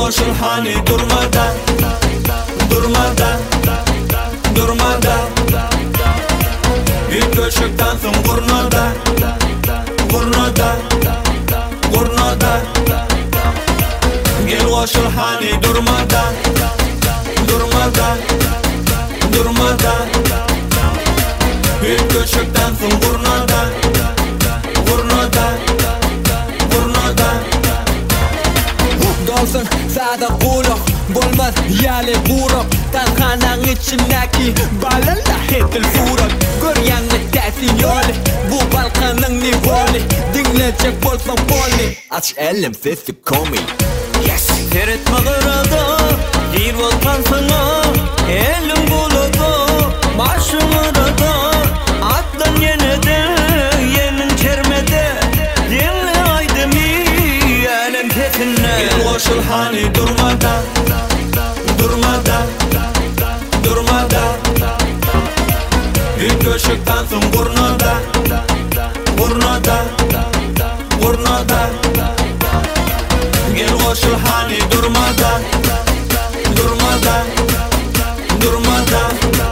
Hoşul hani durmadan, durmadan, durmadan. Bir köşekten son gurnada, gurnada, gurnada. Gel hoşul hani durmadan, durmadan, durmadan. Bir köşekten son gurnada, gurnada, gurnada. Dolsun sada kulak bolmaz yale burak tanhanang içimdeki balalla hetil furak göryanlık tersin yolu bu balkanın nivoli dinleyecek bolsan poli aç elim sesi komi yes Terit mağarada bir volkan sana elim buludu başımda da atlan yine de yemin çermede dinle aydemi elem tefine gel hoşul hani durmadan, durmadan, durmadan. Bir köşekten son gurnada, gurnada, gurnada. Gel hoşul hani durmadan, durmadan, durmadan.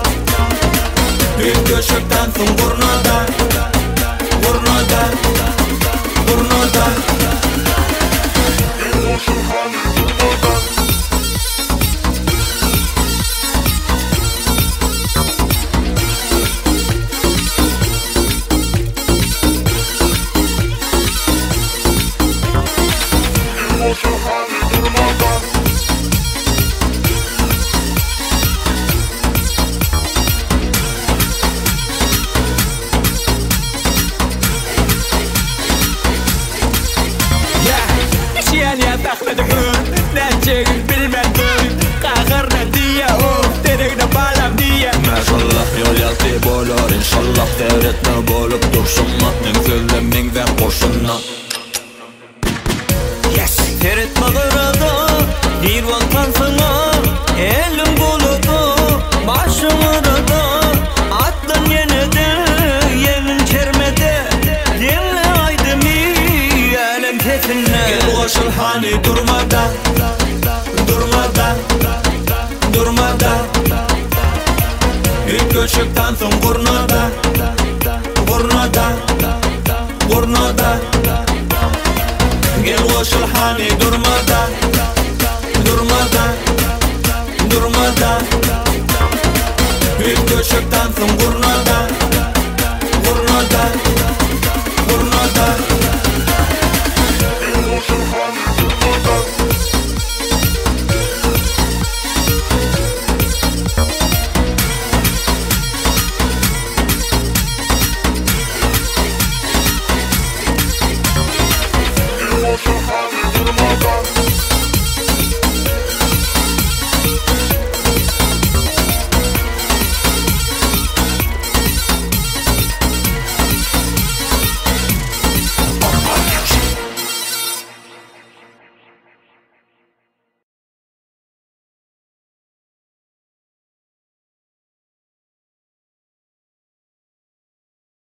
Bir köşekten son gurnada, gurnada, gurnada. Gel hoşul hani durmadan. Necegin bilmedim Kahırna diye Terikne balam diye Maşallah yol yazdı bolor İnşallah devretme bolup dursun Matnin söylemin ve boşuna Yes Terit mağarada bir volkan sana